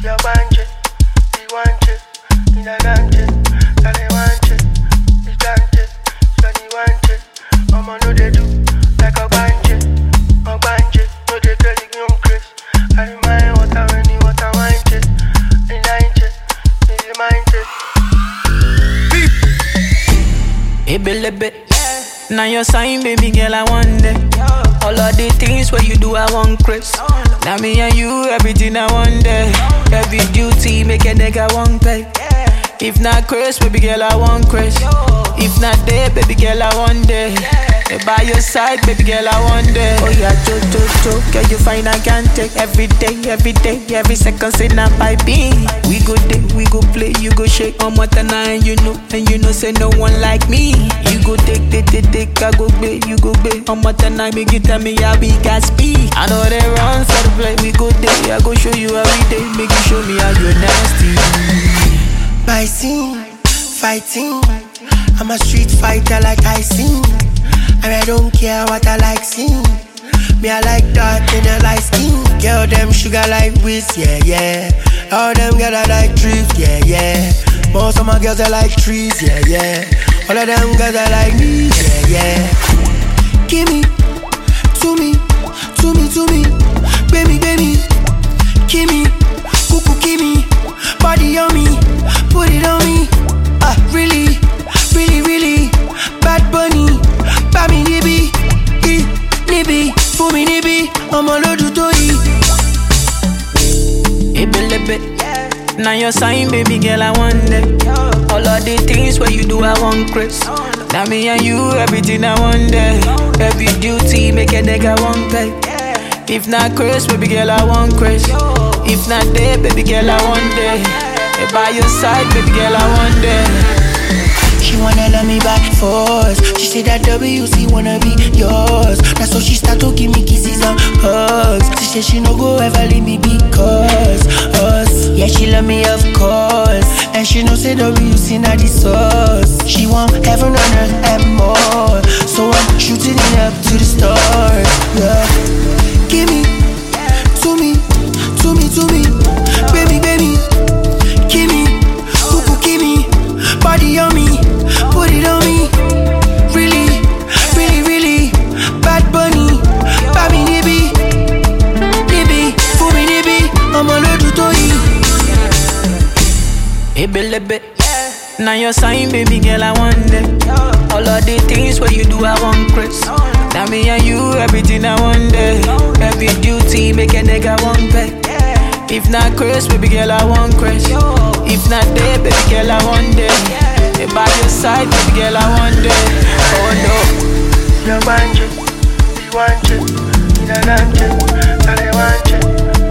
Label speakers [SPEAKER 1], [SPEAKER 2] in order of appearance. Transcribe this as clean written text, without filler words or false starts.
[SPEAKER 1] You want it, you want it, you don't want it, and they want it, you want it, so you want it. Mama know they do like a bandit, no they tell you young Chris. I remind what I when you what I want it, you like it, you mind it.
[SPEAKER 2] Hey, baby, now your sign, baby girl, I want it. All of the things where you do, I want Chris. Now me and you, everything I want there. Every duty, make a nigga want pay. If not Chris, baby girl, I want Chris. If not there, baby girl, I want there. By your side, baby girl, I want there. Oh yeah, girl, you find I can take every day, every second, say not by me. We go day, we go play, you go shake on what and you know, say no one like me. You go take, I go bay, you go bay. On what and make you tell me how we got speed. I know they run for the play, we go day, I go show you every day, make you show me how you're nasty.
[SPEAKER 1] My scene, fighting, I'm a street fighter like Tyson. And I don't care what I like seeing. Me I like dark and I like skin. Girl them sugar like whiz, yeah. All them girls I like trees, yeah. Most of my girls I like trees, yeah. All of them girls I like me, yeah. Give me, to me, baby. Give me, cuckoo, give me, body on me, put it on me. Really, bad bunny. Bami nibi, fumi nibi, I'ma load you to eat.
[SPEAKER 2] Hey, baby, now your sign, baby girl, I want it. All of the things where you do, I want Chris. Now me and you, everything I want there. Every duty, make a nigga want pay. If not Chris, baby girl, I want Chris. If not there, baby girl, I want there. By your side, baby girl, I want there.
[SPEAKER 1] She wanna love me back force. She said that WC wanna be yours. That's so she start to give me kisses and hugs. She said she no go ever leave me because us. Yeah, she love me of course. And she know say WC not the source. She want heaven on earth and more. So I'm shooting it up to the stars. Yeah. Give me, to me, baby. Give me, cuckoo, give me, body on me. Put it on me, really, bad bunny, Bami nibi, fumi nibi, I'ma load you to eat.
[SPEAKER 2] Hey, baby, now your sign, baby girl, I want it. All of the things where you do, I want Chris. Now me and you, everything I want there. Every duty, make a nigga want pay. If not Chris, baby girl, I want Chris. If not there, baby girl, I want there. By your side, baby girl, I want it. Oh no.
[SPEAKER 1] You want it, you don't want it, and they want it.